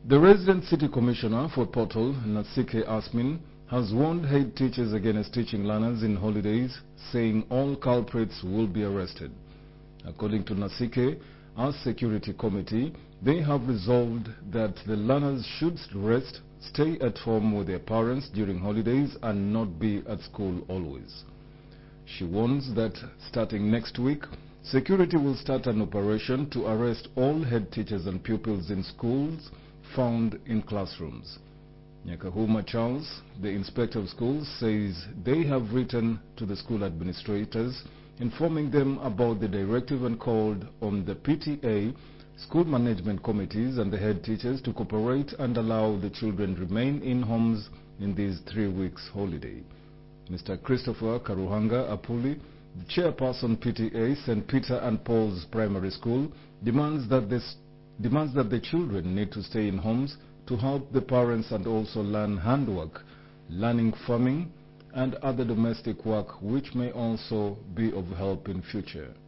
The resident city commissioner for Portal, Nasike Asmin, has warned head teachers against teaching learners in holidays, saying all culprits will be arrested. According to Nasike, as security committee, they have resolved that the learners should rest, stay at home with their parents during holidays and not be at school always. She warns that starting next week, security will start an operation to arrest all head teachers and pupils in schools found in classrooms. Nyakahuma Charles, the inspector of schools, says they have written to the school administrators informing them about the directive and called on the PTA, school management committees and the head teachers to cooperate and allow the children remain in homes in these 3 weeks holiday. Mr. Christopher Karuhanga Apuli, the chairperson PTA St. Peter and Paul's Primary School, demands that the children need to stay in homes to help the parents and also learn handwork, learning farming and other domestic work which may also be of help in future.